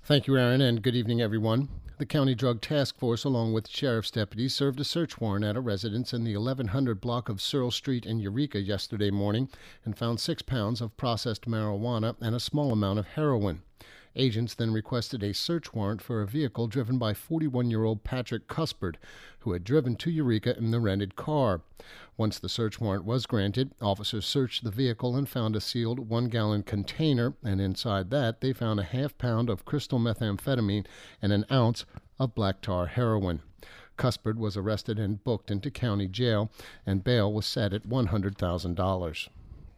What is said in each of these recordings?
Thank you, Aaron, and good evening, everyone. The County Drug Task Force, along with sheriff's deputies, served a search warrant at a residence in the 1100 block of Searle Street in Eureka yesterday morning and found 6 pounds of processed marijuana and a small amount of heroin. Agents then requested a search warrant for a vehicle driven by 41-year-old Patrick Cuspard, who had driven to Eureka in the rented car. Once the search warrant was granted, officers searched the vehicle and found a sealed 1-gallon container, and inside that they found a half-pound of crystal methamphetamine and an ounce of black tar heroin. Cuspard was arrested and booked into county jail, and bail was set at $100,000.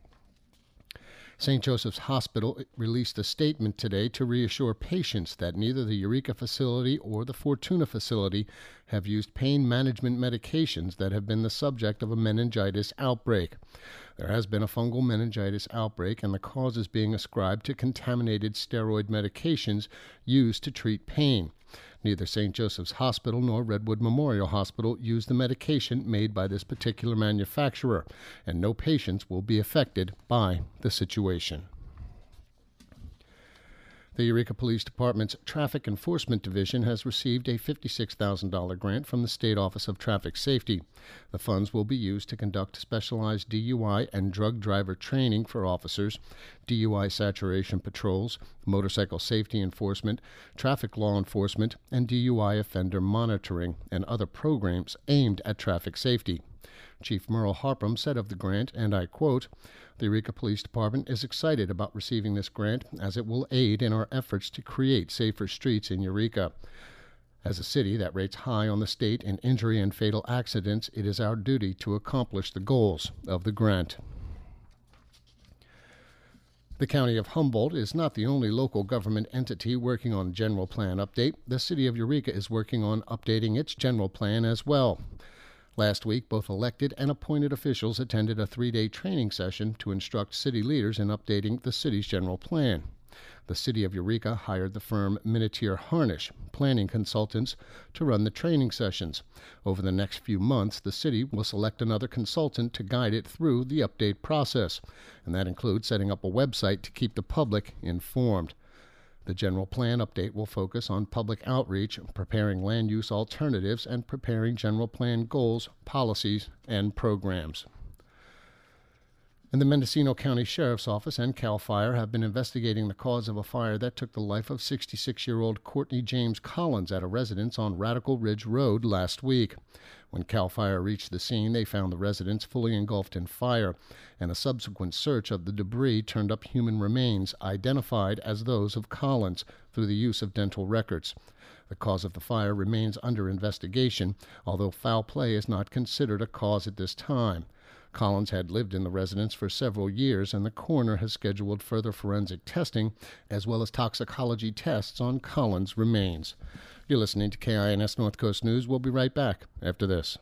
St. Joseph's Hospital released a statement today to reassure patients that neither the Eureka facility or the Fortuna facility have used pain management medications that have been the subject of a meningitis outbreak. There has been a fungal meningitis outbreak, and the cause is being ascribed to contaminated steroid medications used to treat pain. Neither St. Joseph's Hospital nor Redwood Memorial Hospital used the medication made by this particular manufacturer, and no patients will be affected by the situation. The Eureka Police Department's Traffic Enforcement Division has received a $56,000 grant from the State Office of Traffic Safety. The funds will be used to conduct specialized DUI and drug driver training for officers, DUI saturation patrols, motorcycle safety enforcement, traffic law enforcement, and DUI offender monitoring, and other programs aimed at traffic safety. Chief Merle Harprum said of the grant, and I quote, "The Eureka Police Department is excited about receiving this grant as it will aid in our efforts to create safer streets in Eureka. As a city that rates high on the state in injury and fatal accidents, it is our duty to accomplish the goals of the grant." The County of Humboldt is not the only local government entity working on a general plan update. The City of Eureka is working on updating its general plan as well. Last week, both elected and appointed officials attended a 3-day training session to instruct city leaders in updating the city's general plan. The City of Eureka hired the firm Minatier Harnish, planning consultants, to run the training sessions. Over the next few months, the city will select another consultant to guide it through the update process, and that includes setting up a website to keep the public informed. The general plan update will focus on public outreach, preparing land use alternatives, and preparing general plan goals, policies, and programs. And the Mendocino County Sheriff's Office and CAL FIRE have been investigating the cause of a fire that took the life of 66-year-old Courtney James Collins at a residence on Radical Ridge Road last week. When CAL FIRE reached the scene, they found the residence fully engulfed in fire, and a subsequent search of the debris turned up human remains identified as those of Collins through the use of dental records. The cause of the fire remains under investigation, although foul play is not considered a cause at this time. Collins had lived in the residence for several years, and the coroner has scheduled further forensic testing as well as toxicology tests on Collins' remains. You're listening to KINS North Coast News. We'll be right back after this.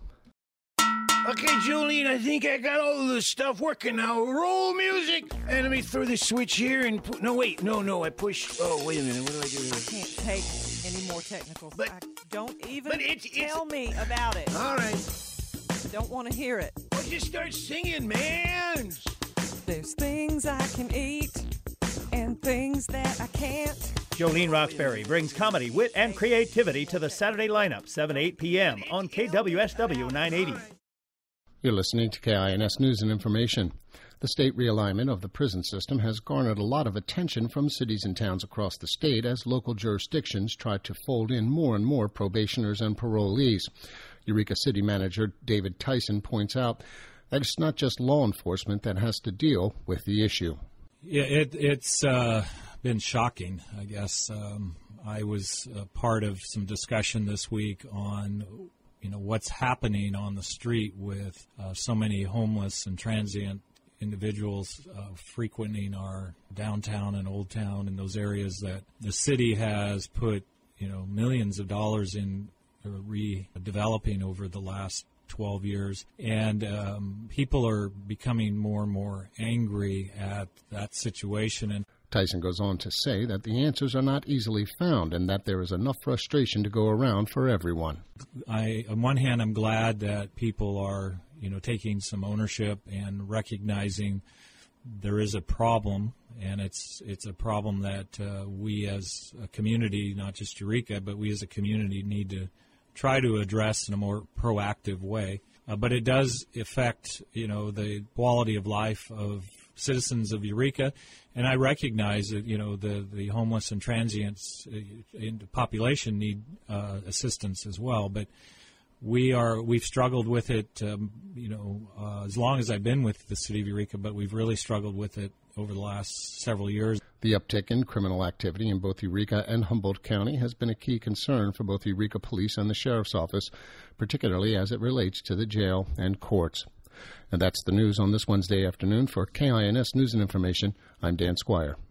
Okay, Jolene, I think I got all of the stuff working now. Roll music! And let me throw this switch here and... I push... Oh, wait a minute. What do I do here? I can't take any more technicals. But don't even it's tell me about it. All right. I don't want to hear it. Well, just start singing, man! There's things I can eat and things that I can't. Jolene Roxbury brings comedy, wit, and creativity to the Saturday lineup, 7 to 8 p.m. on KWSW 980. You're listening to KINS News and Information. The state realignment of the prison system has garnered a lot of attention from cities and towns across the state as local jurisdictions try to fold in more and more probationers and parolees. Eureka City Manager David Tyson points out that it's not just law enforcement that has to deal with the issue. Yeah, it's been shocking, I guess. I was part of some discussion this week on what's happening on the street with so many homeless and transient individuals frequenting our downtown and Old Town and those areas that the city has put millions of dollars in redeveloping over the last 12 years. And people are becoming more and more angry at that situation. And Tyson goes on to say that the answers are not easily found and that there is enough frustration to go around for everyone. On one hand, I'm glad that people are, taking some ownership and recognizing there is a problem and it's a problem that we as a community, not just Eureka, but we as a community need to try to address in a more proactive way. But it does affect, the quality of life of citizens of Eureka, and I recognize that, the homeless and transients in the population need assistance as well. But we've struggled with it, as long as I've been with the city of Eureka, but we've really struggled with it over the last several years. The uptick in criminal activity in both Eureka and Humboldt County has been a key concern for both Eureka Police and the Sheriff's Office, particularly as it relates to the jail and courts. And that's the news on this Wednesday afternoon. For KINS News and Information, I'm Dan Squire.